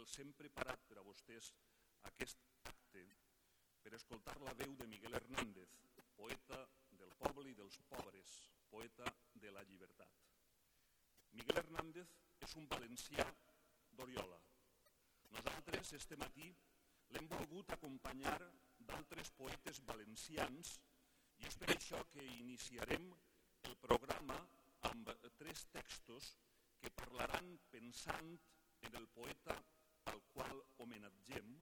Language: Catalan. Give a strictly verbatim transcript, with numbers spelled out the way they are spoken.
els hem preparat per a vostès aquest acte per escoltar la veu de Miguel Hernández, poeta del poble i dels pobres, poeta de la llibertat. Miguel Hernández és un valencià d'Oriola. Nosaltres, este matí, l'hem volgut acompanyar d'altres poetes valencians i és per això que iniciarem el programa amb tres textos que parlaran pensant en el poeta al qual homenatgem